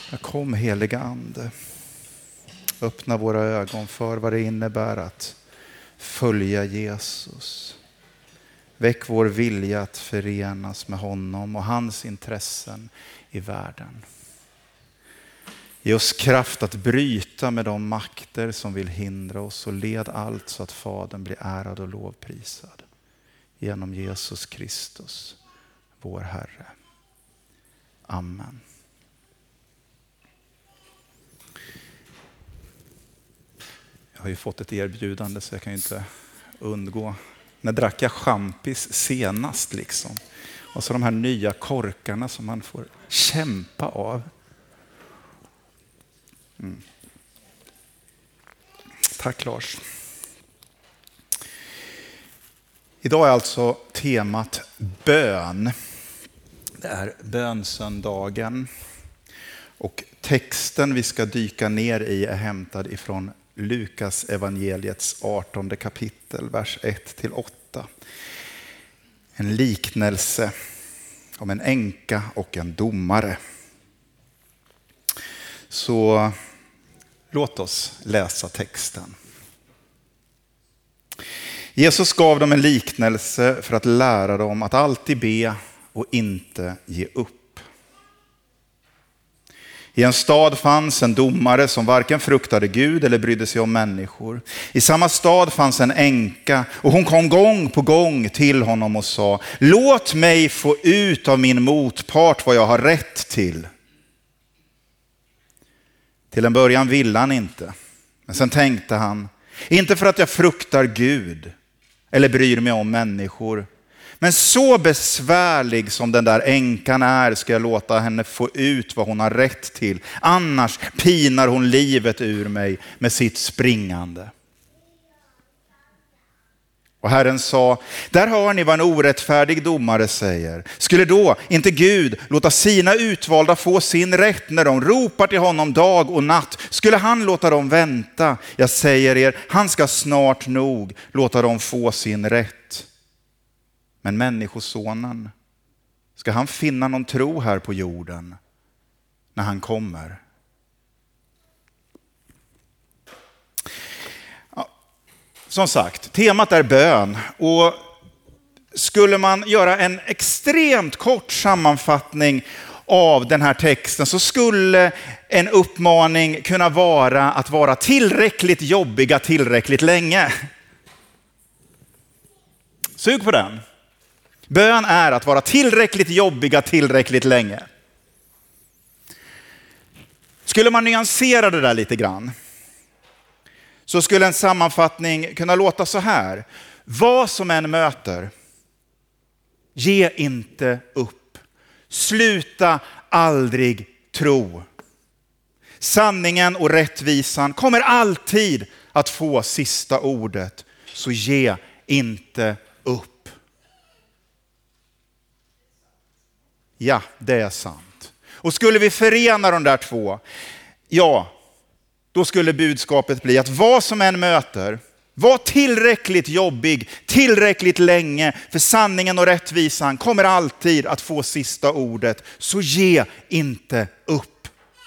Kom heliga ande. Öppna våra ögon för vad det innebär att följa Jesus. Väck vår vilja att förenas med honom och hans intressen i världen. Ge oss kraft att bryta med de makter som vill hindra oss och led allt så att Fadern blir ärad och lovprisad. Genom Jesus Kristus, vår Herre. Amen. Jag har ju fått ett erbjudande så jag kan ju inte undgå. När drack jag champis senast liksom? Och så de här nya korkarna som man får kämpa av. Tack Lars. Idag är alltså temat bön. Det är bönsöndagen. Och texten vi ska dyka ner i är hämtad ifrån Lukas evangeliets 18 kapitel, vers 1-8. En liknelse om en änka och en domare. Så låt oss läsa texten. Jesus gav dem en liknelse för att lära dem att alltid be och inte ge upp. I en stad fanns en domare som varken fruktade Gud eller brydde sig om människor. I samma stad fanns en änka och hon kom gång på gång till honom och sa: låt mig få ut av min motpart vad jag har rätt till. Till en början ville han inte. Men sen tänkte han: inte för att jag fruktar Gud eller bryr mig om människor. Men så besvärlig som den där änkan är ska jag låta henne få ut vad hon har rätt till. Annars pinar hon livet ur mig med sitt springande. Och Herren sa: där hör ni vad en orättfärdig domare säger. Skulle då inte Gud låta sina utvalda få sin rätt när de ropar till honom dag och natt? Skulle han låta dem vänta? Jag säger er, han ska snart nog låta dem få sin rätt. Men människosonen, ska han finna någon tro här på jorden när han kommer? Ja, som sagt, temat är bön. Och skulle man göra en extremt kort sammanfattning av den här texten så skulle en uppmaning kunna vara att vara tillräckligt jobbiga tillräckligt länge. Sug på den. Bön är att vara tillräckligt jobbiga tillräckligt länge. Skulle man nyansera det där lite grann så skulle en sammanfattning kunna låta så här: vad som än möter, ge inte upp. Sluta aldrig tro. Sanningen och rättvisan kommer alltid att få sista ordet, så ge inte upp. Ja, det är sant. Och skulle vi förena de där två, ja, då skulle budskapet bli att vad som än möter, var tillräckligt jobbig, tillräckligt länge, för sanningen och rättvisan kommer alltid att få sista ordet, så ge inte upp.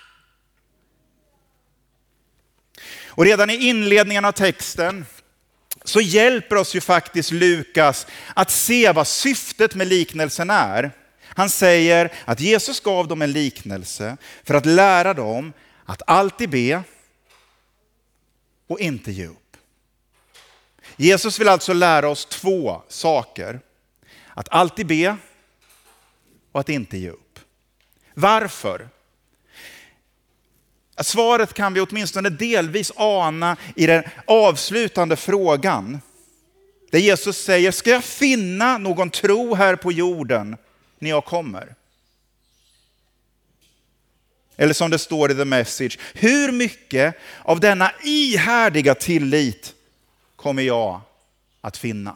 Och redan i inledningen av texten så hjälper oss ju faktiskt Lukas att se vad syftet med liknelsen är. Han säger att Jesus gav dem en liknelse för att lära dem att alltid be och inte ge upp. Jesus vill alltså lära oss två saker: att alltid be och att inte ge upp. Varför? Svaret kan vi åtminstone delvis ana i den avslutande frågan. Där Jesus säger: ska jag finna någon tro här på jorden när jag kommer? Eller som det står i The Message: hur mycket av denna ihärdiga tillit kommer jag att finna?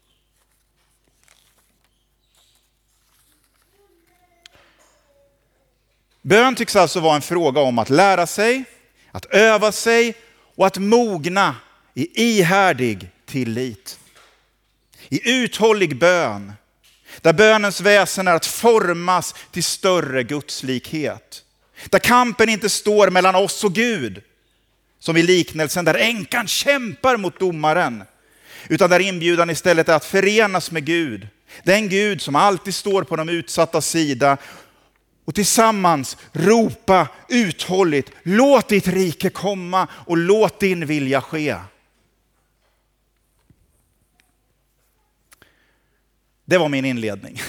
Bön tycks alltså vara en fråga om att lära sig, att öva sig och att mogna i ihärdig tillit. I uthållig bön, där bönens väsen är att formas till större gudslikhet. Där kampen inte står mellan oss och Gud, som i liknelsen där änkan kämpar mot domaren, utan där inbjudan istället är att förenas med Gud. Den Gud som alltid står på de utsatta sida och tillsammans ropa uthålligt: låt ditt rike komma och låt din vilja ske. Det var min inledning.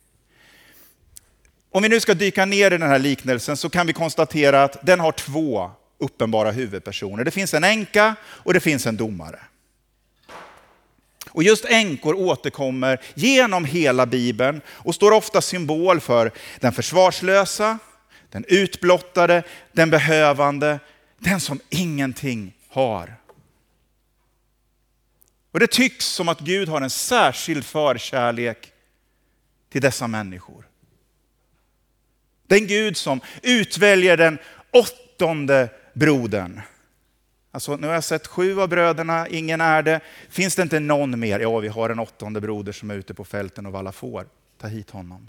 Om vi nu ska dyka ner i den här liknelsen så kan vi konstatera att den har två uppenbara huvudpersoner. Det finns en änka och det finns en domare. Och just änkor återkommer genom hela Bibeln och står ofta symbol för den försvarslösa, den utblottade, den behövande, den som ingenting har. Och det tycks som att Gud har en särskild förkärlek till dessa människor. Den Gud som utväljer den 8:e brodern. Alltså, nu har jag sett 7 av bröderna, ingen är det. Finns det inte någon mer? Ja, vi har en 8:e broder som är ute på fälten och vallar får. Ta hit honom.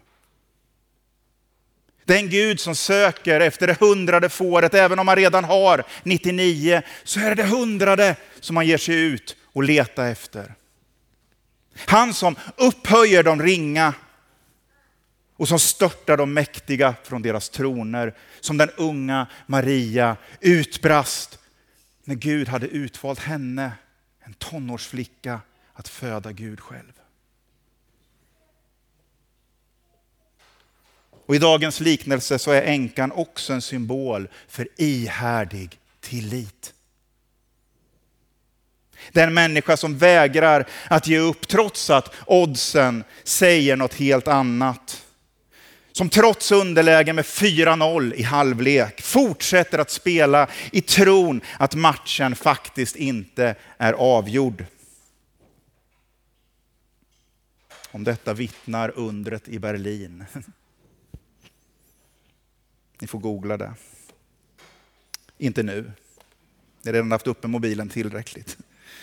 Den Gud som söker efter det 100:e fåret, även om man redan har 99, så är det 100:e som man ger sig ut och letar efter. Han som upphöjer de ringa och som störtar de mäktiga från deras troner, som den unga Maria utbrast när Gud hade utvalt henne, en tonårsflicka, att föda Gud själv. Och i dagens liknelse så är änkan också en symbol för ihärdig tillit. Den människa som vägrar att ge upp trots att oddsen säger något helt annat. Som trots underläge med 4-0 i halvlek fortsätter att spela i tron att matchen faktiskt inte är avgjord. Om detta vittnar undret i Berlin. Ni får googla det. Inte nu. Jag har redan haft uppe mobilen tillräckligt.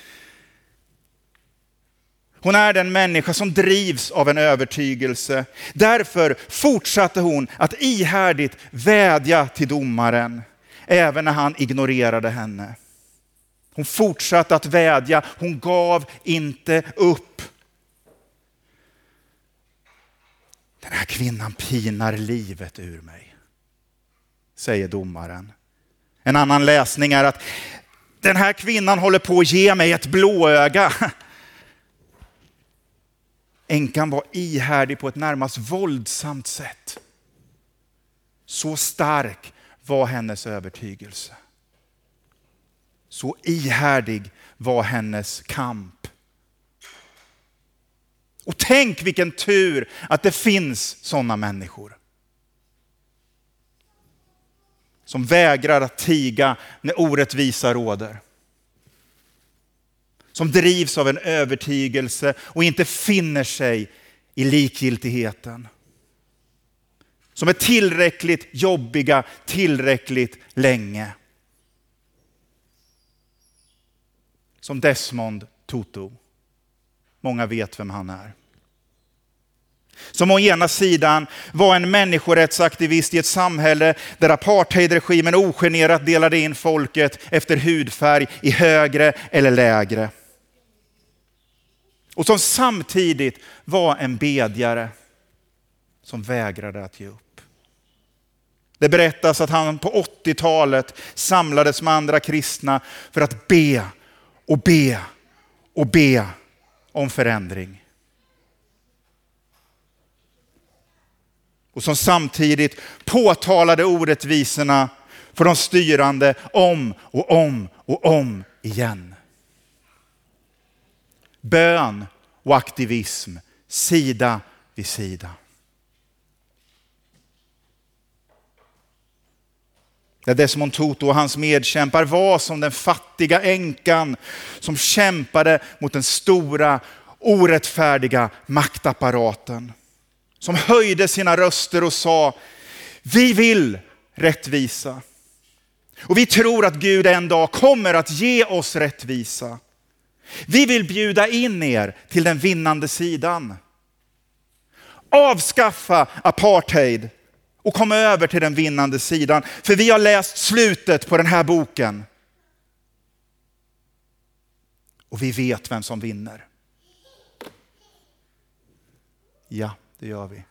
Hon är den människa som drivs av en övertygelse. Därför fortsatte hon att ihärdigt vädja till domaren, även när han ignorerade henne. Hon fortsatte att vädja, hon gav inte upp. Den här kvinnan pinar livet ur mig, säger domaren. En annan läsning är att den här kvinnan håller på att ge mig ett blåöga. Änkan var ihärdig på ett närmast våldsamt sätt. Så stark var hennes övertygelse. Så ihärdig var hennes kamp. Och tänk vilken tur att det finns sådana människor. Som vägrar att tiga när orättvisa råder. Som drivs av en övertygelse och inte finner sig i likgiltigheten. Som är tillräckligt jobbiga, tillräckligt länge. Som Desmond Tutu. Många vet vem han är. Som å ena sidan var en människorättsaktivist i ett samhälle där apartheidregimen ogenerat delade in folket efter hudfärg i högre eller lägre. Och som samtidigt var en bedjare som vägrade att ge upp. Det berättas att han på 80-talet samlades med andra kristna för att be och be och be om förändring. Och som samtidigt påtalade orättvisorna för de styrande om och om och om igen. Bön och aktivism, sida vid sida. Där Desmond Tutu och hans medkämpar var som den fattiga änkan som kämpade mot den stora, orättfärdiga maktapparaten. Som höjde sina röster och sa: vi vill rättvisa. Och vi tror att Gud en dag kommer att ge oss rättvisa. Vi vill bjuda in er till den vinnande sidan. Avskaffa apartheid och kom över till den vinnande sidan. För vi har läst slutet på den här boken. Och vi vet vem som vinner. Ja, det gör vi.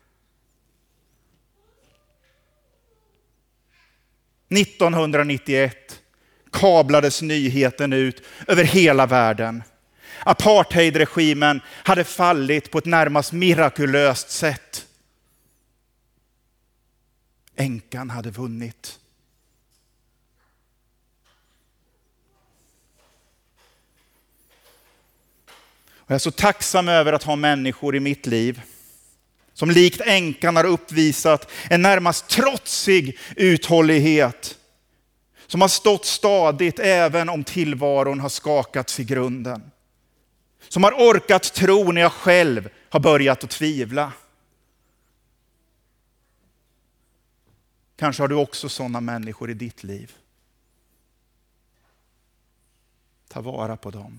1991 kablades nyheten ut över hela världen. Apartheidregimen hade fallit på ett närmast mirakulöst sätt. Änkan hade vunnit. Och jag är så tacksam över att ha människor i mitt liv som likt änkan har uppvisat en närmast trotsig uthållighet. Som har stått stadigt även om tillvaron har skakats i grunden. Som har orkat tro när jag själv har börjat att tvivla. Kanske har du också sådana människor i ditt liv. Ta vara på dem.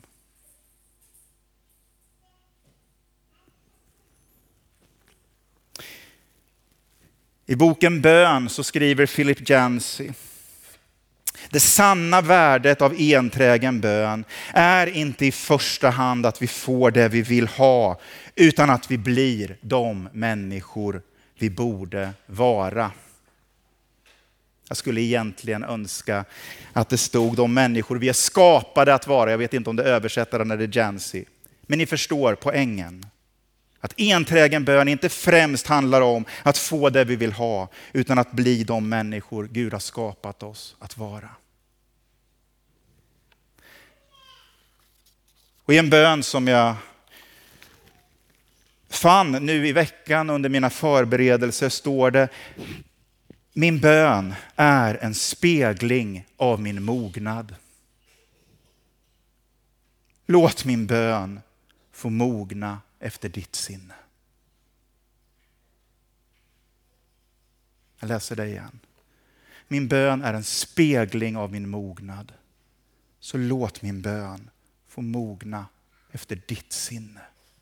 I boken Bön så skriver Philip Yancey: det sanna värdet av enträgen bön är inte i första hand att vi får det vi vill ha, utan att vi blir de människor vi borde vara. Jag skulle egentligen önska att det stod de människor vi är skapade att vara. Jag vet inte om det översätter när det är Yancey. Men ni förstår poängen. Att enträgen bön inte främst handlar om att få det vi vill ha, utan att bli de människor Gud har skapat oss att vara. Och i en bön som jag fann nu i veckan under mina förberedelser står det: min bön är en spegling av min mognad. Låt min bön få mogna efter ditt sinne. Jag läser det igen. Min bön är en spegling av min mognad. Så låt min bön få mogna efter ditt sinne.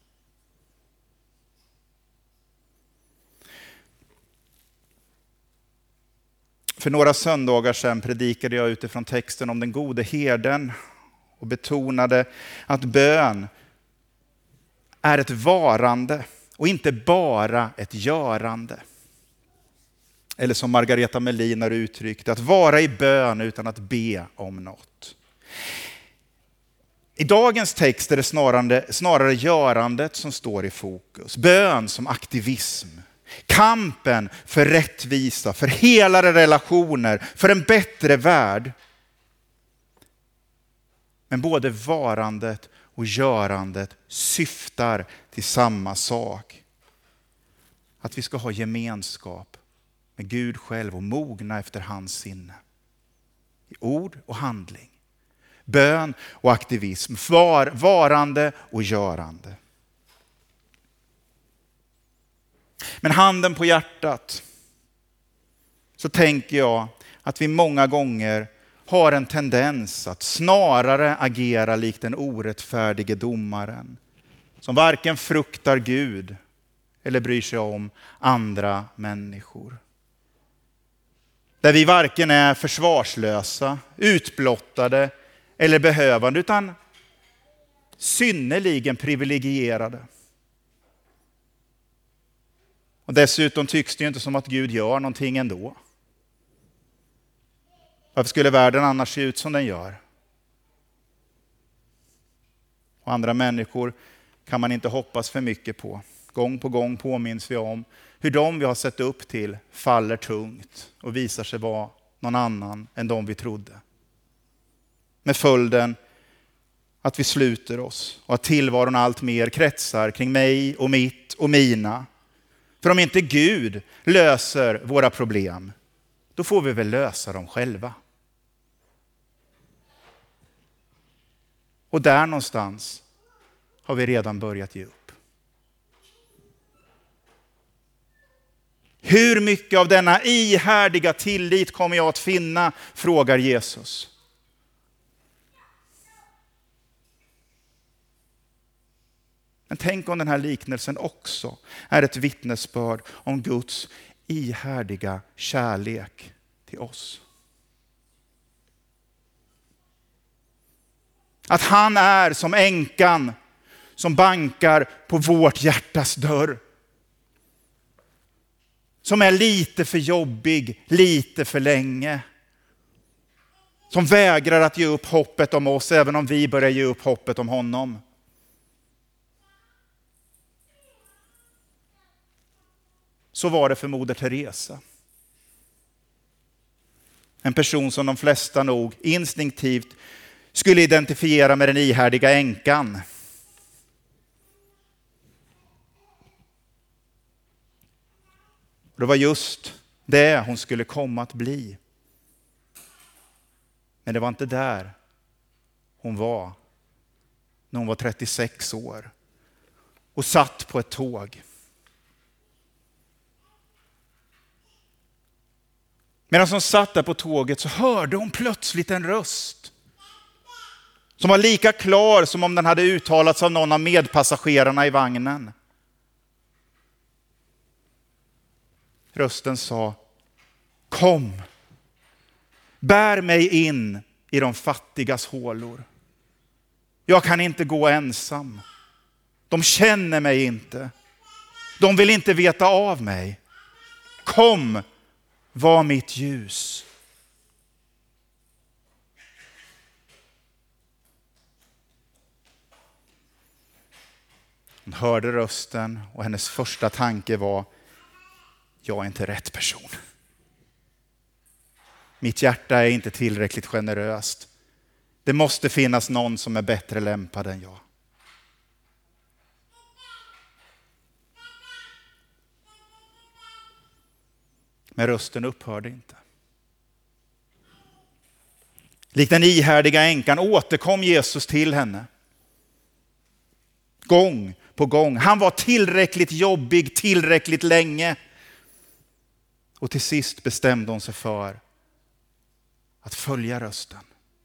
För några söndagar sedan predikade jag utifrån texten om den gode herden och betonade att bön är ett varande och inte bara ett görande. Eller som Margareta Melin har uttryckt, att vara i bön utan att be om något. I dagens text är det snarare görandet som står i fokus. Bön som aktivism. Kampen för rättvisa, för helare relationer, för en bättre värld. Men både varandet och görandet syftar till samma sak. Att vi ska ha gemenskap med Gud själv och mogna efter hans sinne. I ord och handling. Bön och aktivism. Varande och görande. Men handen på hjärtat så tänker jag att vi många gånger har en tendens att snarare agera likt den orättfärdige domaren. Som varken fruktar Gud eller bryr sig om andra människor. Där vi varken är försvarslösa, utblottade eller behövande, utan synnerligen privilegierade. Och dessutom tycks det ju inte som att Gud gör någonting ändå. Varför skulle världen annars se ut som den gör? Och andra människor kan man inte hoppas för mycket på. Gång på gång påminns vi om hur de vi har sett upp till faller tungt och visar sig vara någon annan än de vi trodde. Med följden att vi sluter oss och att tillvaron allt mer kretsar kring mig och mitt och mina. För om inte Gud löser våra problem, då får vi väl lösa dem själva. Och där någonstans har vi redan börjat ge upp. Hur mycket av denna ihärdiga tillit kommer jag att finna? Frågar Jesus. Men tänk om den här liknelsen också är ett vittnesbörd om Guds ihärdiga kärlek till oss. Att han är som änkan som bankar på vårt hjärtas dörr. Som är lite för jobbig, lite för länge. Som vägrar att ge upp hoppet om oss även om vi börjar ge upp hoppet om honom. Så var det för Moder Teresa. En person som de flesta nog instinktivt skulle identifiera med den ihärdiga änkan. Det var just det hon skulle komma att bli. Men det var inte där hon var när hon var 36 år och satt på ett tåg. Medan hon satt där på tåget så hörde hon plötsligt en röst som var lika klar som om den hade uttalats av någon av medpassagerarna i vagnen. Rösten sa: kom, bär mig in i de fattigas hålor. Jag kan inte gå ensam. De känner mig inte. De vill inte veta av mig. Kom, var mitt ljus. Hon hörde rösten och hennes första tanke var: jag är inte rätt person. Mitt hjärta är inte tillräckligt generöst. Det måste finnas någon som är bättre lämpad än jag. Men rösten upphörde inte. Likt den ihärdiga änkan återkom Jesus till henne. Gång på gång. Han var tillräckligt jobbig, tillräckligt länge. Och till sist bestämde hon sig för att följa rösten.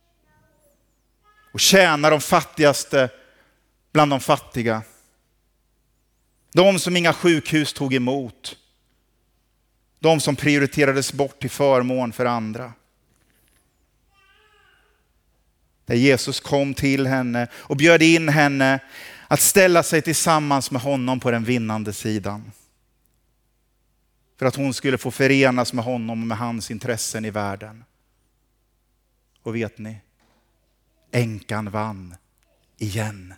Och tjäna de fattigaste bland de fattiga. De som inga sjukhus tog emot. De som prioriterades bort till förmån för andra. Där Jesus kom till henne och bjöd in henne att ställa sig tillsammans med honom på den vinnande sidan. För att hon skulle få förenas med honom och med hans intressen i världen. Och vet ni? Änkan vann igen.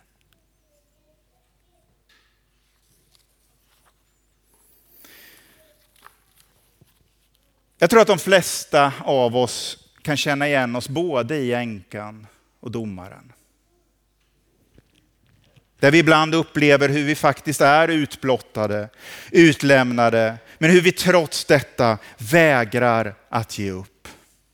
Jag tror att de flesta av oss kan känna igen oss både i änkan och domaren. Där vi ibland upplever hur vi faktiskt är utblottade, utlämnade, men hur vi trots detta vägrar att ge upp.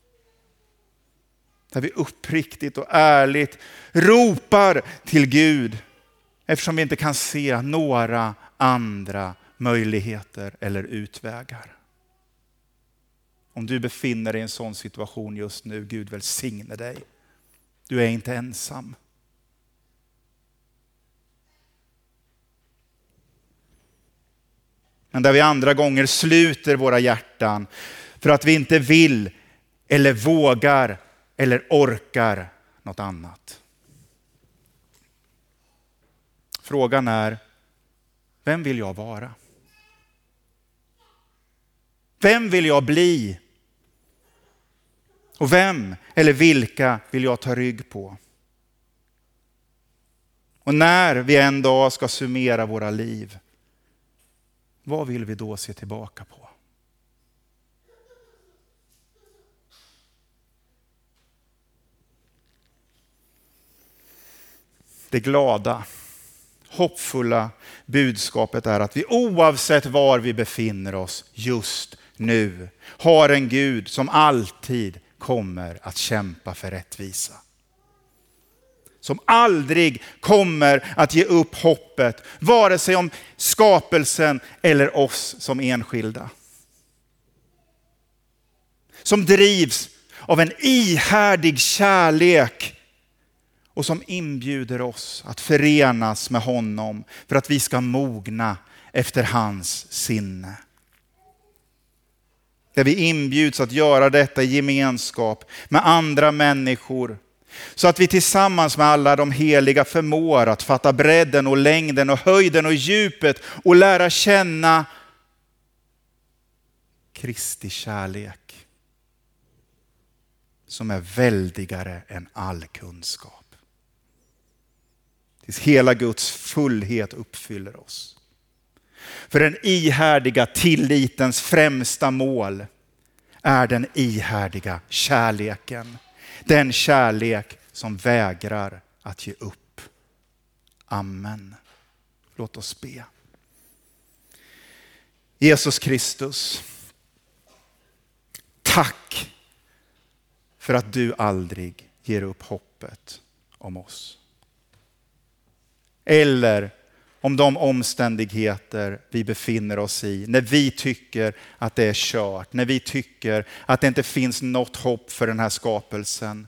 Där vi uppriktigt och ärligt ropar till Gud eftersom vi inte kan se några andra möjligheter eller utvägar. Om du befinner dig i en sån situation just nu, Gud välsigne dig. Du är inte ensam. Men där vi andra gånger sluter våra hjärtan för att vi inte vill eller vågar eller orkar något annat. Frågan är, vem vill jag vara? Vem vill jag bli? Och vem eller vilka vill jag ta rygg på? Och när vi en dag ska summera våra liv, vad vill vi då se tillbaka på? Det glada, hoppfulla budskapet är att vi oavsett var vi befinner oss just nu har en Gud som alltid kommer att kämpa för rättvisa. Som aldrig kommer att ge upp hoppet, vare sig om skapelsen eller oss som enskilda. Som drivs av en ihärdig kärlek och som inbjuder oss att förenas med honom för att vi ska mogna efter hans sinne. Där vi inbjuds att göra detta i gemenskap med andra människor. Så att vi tillsammans med alla de heliga förmår att fatta bredden och längden och höjden och djupet och lära känna Kristi kärlek som är väldigare än all kunskap. Tills hela Guds fullhet uppfyller oss. För den ihärdiga tillitens främsta mål är den ihärdiga kärleken. Den kärlek som vägrar att ge upp. Amen. Låt oss be. Jesus Kristus, tack för att du aldrig ger upp hoppet om oss. Eller om de omständigheter vi befinner oss i. När vi tycker att det är kört. När vi tycker att det inte finns något hopp för den här skapelsen.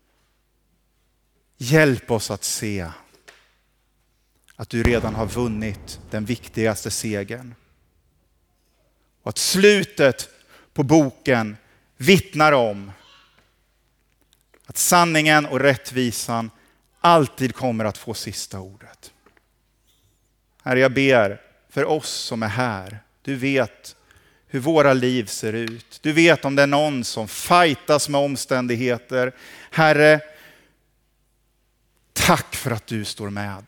Hjälp oss att se att du redan har vunnit den viktigaste segern. Och att slutet på boken vittnar om att sanningen och rättvisan alltid kommer att få sista ordet. Herre, jag ber för oss som är här. Du vet hur våra liv ser ut. Du vet om det är någon som fightas med omständigheter. Herre, tack för att du står med.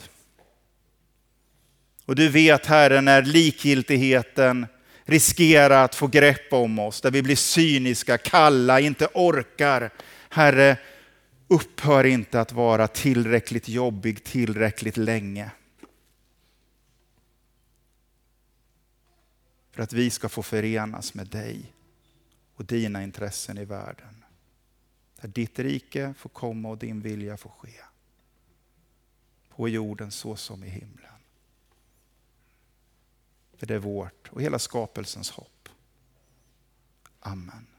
Och du vet, Herre, när likgiltigheten riskerar att få grepp om oss. Där vi blir cyniska, kalla, inte orkar. Herre, upphör inte att vara tillräckligt jobbig tillräckligt länge. För att vi ska få förenas med dig och dina intressen i världen. Där ditt rike får komma och din vilja får ske. På jorden så som i himlen. För det är vårt och hela skapelsens hopp. Amen.